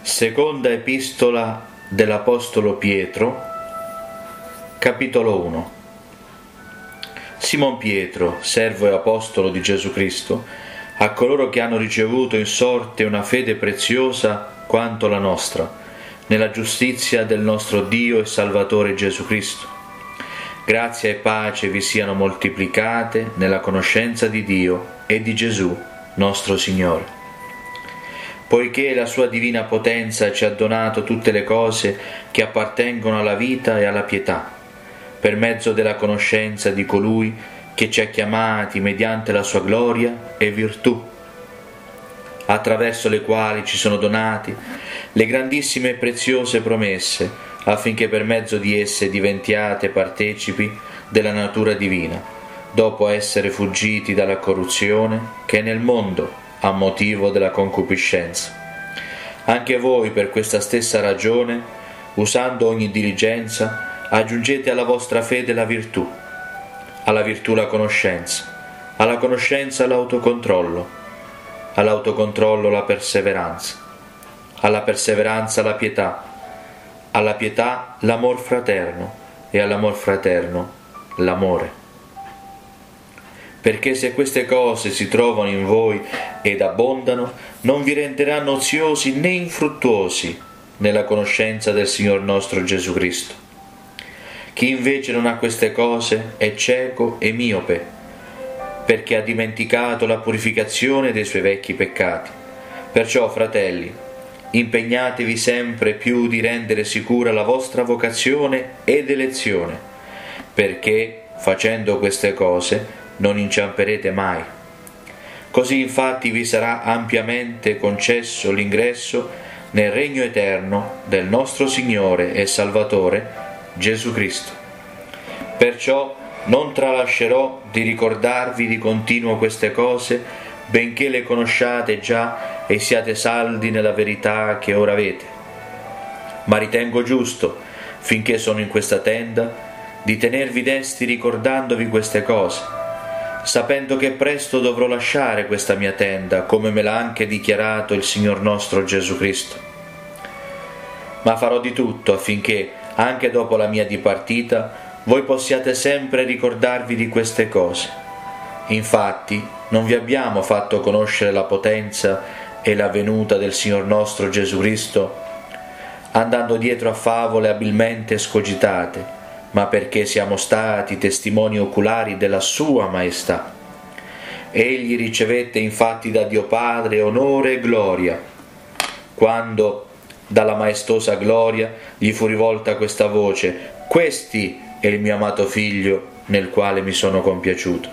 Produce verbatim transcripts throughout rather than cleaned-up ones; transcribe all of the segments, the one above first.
Seconda epistola dell'Apostolo Pietro, capitolo uno. Simon Pietro, servo e apostolo di Gesù Cristo, a coloro che hanno ricevuto in sorte una fede preziosa quanto la nostra, nella giustizia del nostro Dio e Salvatore Gesù Cristo. Grazia e pace vi siano moltiplicate nella conoscenza di Dio e di Gesù, nostro Signore. Poiché la sua divina potenza ci ha donato tutte le cose che appartengono alla vita e alla pietà, per mezzo della conoscenza di colui che ci ha chiamati mediante la sua gloria e virtù, attraverso le quali ci sono donati le grandissime e preziose promesse, affinché per mezzo di esse diventiate partecipi della natura divina, dopo essere fuggiti dalla corruzione che è nel mondo a motivo della concupiscenza. Anche voi, per questa stessa ragione, usando ogni diligenza, aggiungete alla vostra fede la virtù, alla virtù la conoscenza, alla conoscenza l'autocontrollo, all'autocontrollo la perseveranza, alla perseveranza la pietà, alla pietà l'amor fraterno e all'amor fraterno l'amore. Perché se queste cose si trovano in voi ed abbondano, non vi renderanno oziosi né infruttuosi nella conoscenza del Signor nostro Gesù Cristo. Chi invece non ha queste cose è cieco e miope, perché ha dimenticato la purificazione dei suoi vecchi peccati. Perciò, fratelli, impegnatevi sempre più di rendere sicura la vostra vocazione ed elezione, perché, facendo queste cose, non inciamperete mai. Così infatti vi sarà ampiamente concesso l'ingresso nel regno eterno del nostro Signore e Salvatore Gesù Cristo. Perciò non tralascerò di ricordarvi di continuo queste cose, benché le conosciate già e siate saldi nella verità che ora avete. Ma ritengo giusto, finché sono in questa tenda, di tenervi desti ricordandovi queste cose, sapendo che presto dovrò lasciare questa mia tenda, come me l'ha anche dichiarato il Signor nostro Gesù Cristo. Ma farò di tutto affinché, anche dopo la mia dipartita, voi possiate sempre ricordarvi di queste cose. Infatti, non vi abbiamo fatto conoscere la potenza e la venuta del Signor nostro Gesù Cristo, andando dietro a favole abilmente escogitate, ma perché siamo stati testimoni oculari della sua maestà. Egli ricevette infatti da Dio Padre onore e gloria, quando dalla maestosa gloria gli fu rivolta questa voce: «Questi è il mio amato figlio, nel quale mi sono compiaciuto».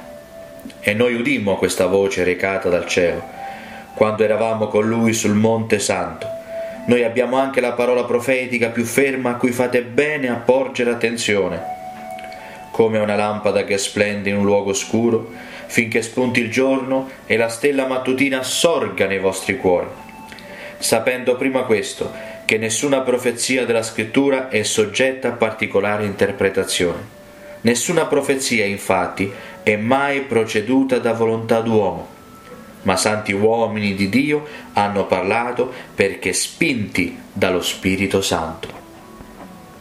E noi udimmo questa voce recata dal cielo, quando eravamo con lui sul Monte Santo. Noi abbiamo anche la parola profetica più ferma a cui fate bene a porgere attenzione, come una lampada che splende in un luogo scuro, finché spunti il giorno e la stella mattutina sorga nei vostri cuori, sapendo prima questo, che nessuna profezia della Scrittura è soggetta a particolare interpretazione. Nessuna profezia, infatti, è mai proceduta da volontà d'uomo, ma santi uomini di Dio hanno parlato perché spinti dallo Spirito Santo.